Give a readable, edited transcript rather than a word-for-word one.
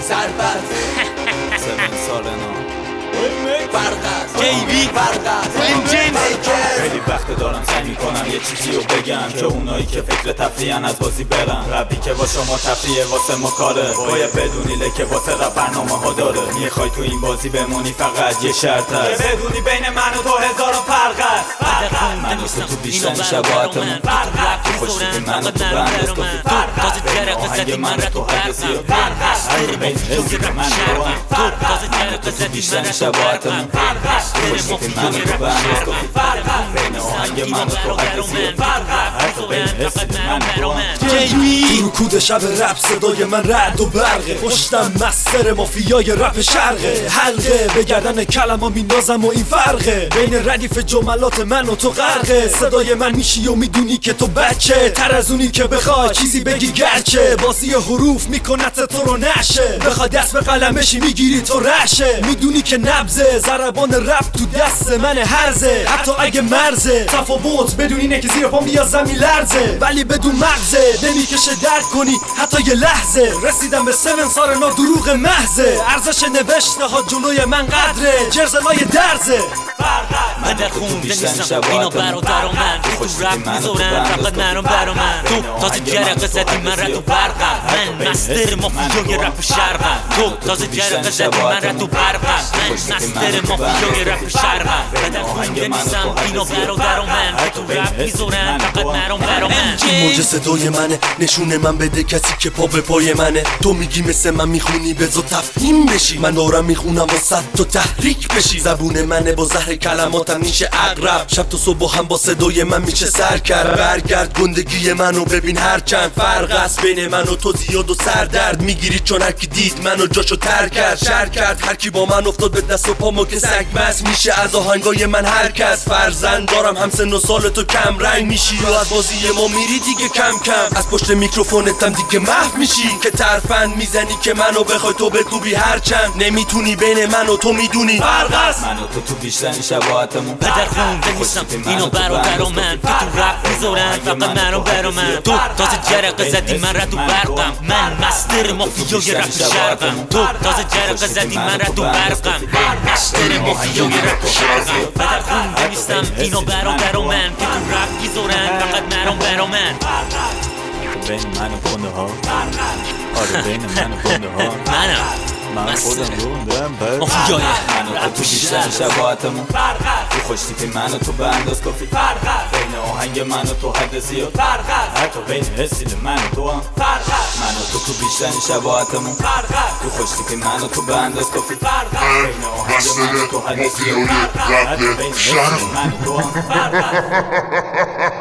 سربت 7 سالنا فرق است کیوی فرق است انجین خیلی وقت دارم سعی میکنم یه چیزی رو بگم که اونایی که فکر تفریحن از بازی برن. ربی که با شما تفریحه واسه ما کاره، باید بدونی لکه واسه رب برنامه ها داره. میخوای تو این بازی بمونی فقط یه شرط هست که بدونی بین من و تو هزاران فرق است. من و تو بیشتر شباهتمون تو خوشی من و تو بند تازه جرق زدی من را تو برقم هر بین حسی که من تو تازه جرق زدی من را تو برقم هر خوشی من و تو بند بین آهنگ من و تو حدثیه هر بین حسی که من تو رکود شب رپ صدای من رعد و برقه، پشتم مستر مافیای رپ شرقه، حلقه به گردن کلمه میندازم و این فرقه بین ردیف جملات من و تو غرقه. صدای من میشی و میدونی که تو بچه تر از اونی که بخوای چیزی بگی، گرچه بازی حروف میکنت تو رو نشه، بخوای دست به قلمشی میگیری تو رشه. میدونی که نبزه ضربان رپ تو دست من هرزه، حتی اگه مرزه تفاوت بدون اینه که زیر پام بیا زمین لرزه، ولی بدون مغزه نمیکشه درک کنی حتی یه لحظه. رسیدم به 7 سارنا دروغ محضه، ارزش نوشته ها جلوی من قدره جرزلای درزه. من در خونده نیستم اینا برادر و من که تو رپ میذارن فقط منو برا من. تو تازه جرق زدی من را تو برقم، من مستر مافیای رپ شرقم. تو تازه جرق زدی من را تو برقم، من مستر مافیای رپ شرقم. من در خونده نیستم اینا برادر و من که تو رپ میذارن فقط منو برا من. موج صدای منه نشونه من بده کسی که پا به پای منه. تو میگی مثل من میخونی بذار تفهیم بشی، من دارم میخونم واسه تو تحریک بشی. زبون منه با زهر کلماتم میشه اقرب، شب تا صبح هم با صدای من میشه سر کرد. برگرد گندگی منو ببین هر چند فرق است بین من و تو زیاد و سردرد میگیری، چون هر کی دید منو جاشو تر کرد شر کرد. هر کی با من افتاد به دست و پامو که سگ بس میشه از آهنگای من هر کس. فرزند دارم هم سن و سال تو کم رنگ میشی و از بازی ما میری دیگه کم کم. از پشت میکروفونتم دیگه محو میشی که ترفند میزنی که منو بخوای تو بکوبی هرچند نمیتونی بین من و تو میدونی فرق است. من و تو بیشتر شباهتمون پدر خونده نیستم اینو برادر و من که تو رپ میذارن فقط منو برا من. تو تازه جرق زدی من را تو برقم، من مستر مافیای رپ شرقم. تو تازه جرق زدی من را تو برقم، من مستر مافیای رپ شرقم. پدر خونده نیستم اینو برادر و من که تو رپ میذارن فقط منو برا من. بین من و کنده ها آره بین من و کنده ها من خودم رو دارم مافیای من و تو بیشتر شباهتمون تو خوشتیپی من و تو به انداز کافی بین آهنگ من و تو حد زیاد حتی بین حسی من و تو هم من و تو بیشتر شباهتمون تو خوشتیپی من و تو به انداز کافی بین آهنگ من و تو حد زیاد حتی بین حسی من و تو هم